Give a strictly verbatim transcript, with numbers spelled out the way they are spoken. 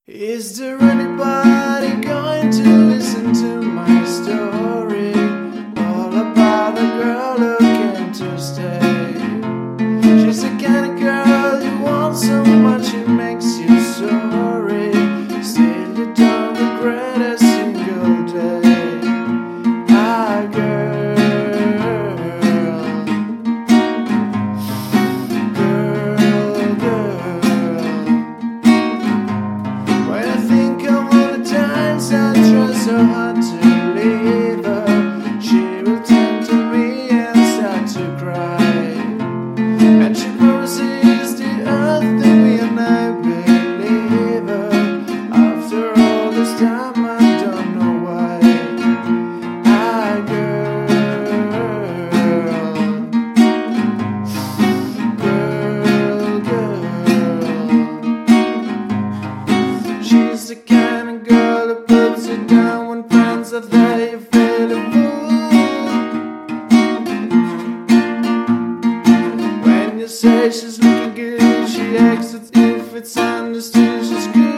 Is there anybody going to listen to my story? All about a girl looking to stay. She's the kind of girl you want so much it makes you sorry. Still you don't regret a single day. Ah, girl, girl, girl. When I think of all the times I try so hard to leave her, she will turn to me and start to cry. And she promises the earth to me and I believe her. After all this time I don't know why. Ah, girl, girl, girl. She's the kind of girl that puts it down when friends are there, you feel a fool. When you say she's looking good, she exits if it's understood she's good.